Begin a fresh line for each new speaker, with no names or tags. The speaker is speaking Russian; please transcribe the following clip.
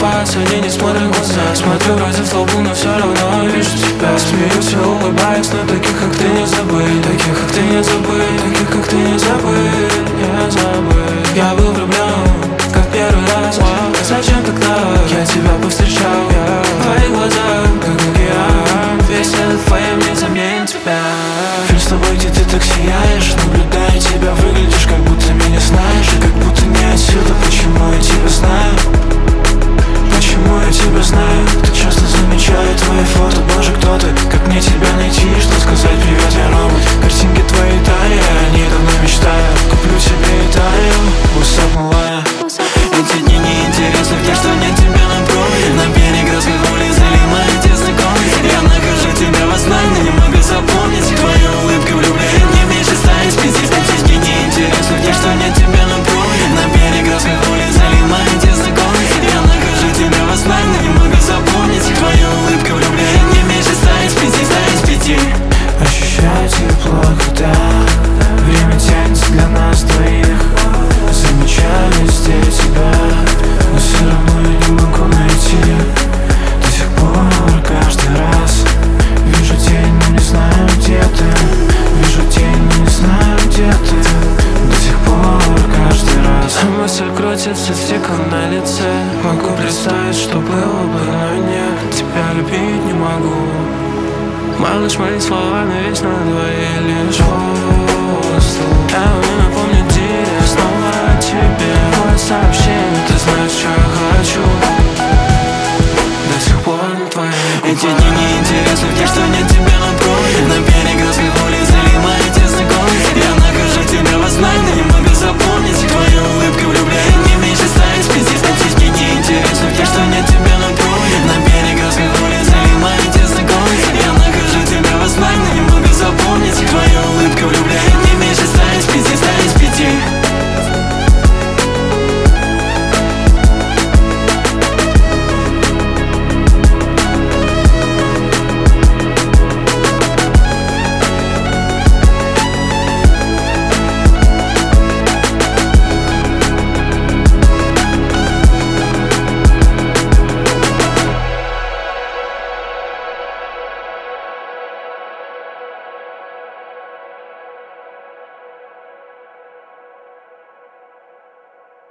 фас, они не смотрят в глаза. Смотрю вроде в толпу, но все равно вижу тебя. Смеюсь и улыбаюсь, но таких, как ты, не забыть. Таких, как ты, не забыть. Таких, как ты, не забыть. Не забыть. Я был влюблен, как первый раз. Зачем тогда я тебя повстречал? Твои глаза, как океан. Весь этот фейм не заменит тебя.
Фильм с тобой, где ты так сияешь. Наблюдая тебя, выглядишь, как будто меня знаешь. И как будто не отсюда. Почему я тебя знаю? Почему я тебя знаю? Так часто замечаю твои фото. Боже, кто ты? Как мне тебя найти? Что сказать? Привет, я робот. Картинки твоей талии, они давно мечтаю. Куплю себе Италию. What's up, малая? Эти дни неинтересны, в те, что нет тебя на пробе. На перекрестках улиц или мои тесной комнате. Я нахожу тебя во снах, но не могу запомнить. Твою улыбку влюбляет не меньше 100 из 5. Эти дни неинтересны, в те, что нет тебя на пробе. На перекрестках улиц или мои тесной комнате. Я нахожу тебя во снах, но не могу запомнить. Твою улыбку влюбляет не меньше 100 из 5. Ощущаю тепло, когда время тянется для нас двоих. Замечаю везде тебя, но все равно я не могу найти. До сих пор каждый раз вижу тень, но не знаю, где ты. Вижу тень, но не знаю, где ты. До сих пор каждый раз.
Мысль крутится стиком на лице. Могу представить, что было бы, но нет. Тебя любить не могу. Малыш, мои слова навечно на двоих лишь воздух. Я умею напомнить тебе снова о тебе. Мое сообщение, ты знаешь, что я хочу. До сих пор на твоей губах.
Эти дни неинтересны, в те, что нет тебя